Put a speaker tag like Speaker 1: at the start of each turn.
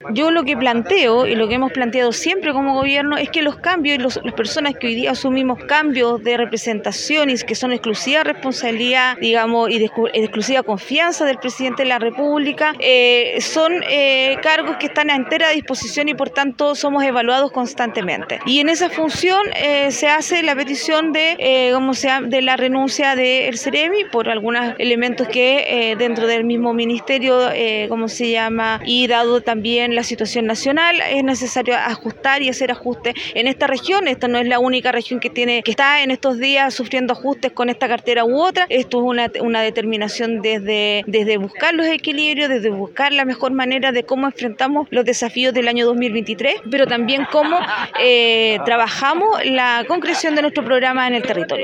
Speaker 1: yo lo que planteo y lo que hemos planteado siempre como gobierno es que los cambios y las personas que hoy día asumimos cambios de representación y que son exclusiva responsabilidad, digamos, y de exclusiva confianza del presidente de la República, son cargos que están a entera disposición y por tanto somos evaluados constantemente. Y en esa función se hace la petición de la renuncia del Ceremi por algunos elementos que dentro del mismo ministerio, y dado también la situación nacional, es necesario ajustar y hacer ajustes en esta región. Esta no es la única región que está en estos días sufriendo ajustes con esta cartera u otra. Esto es una determinación desde buscar los equilibrios, desde buscar la mejor manera de cómo enfrentamos los desafíos del año 2023, pero también cómo trabajamos la concreción de nuestro programa en el territorio.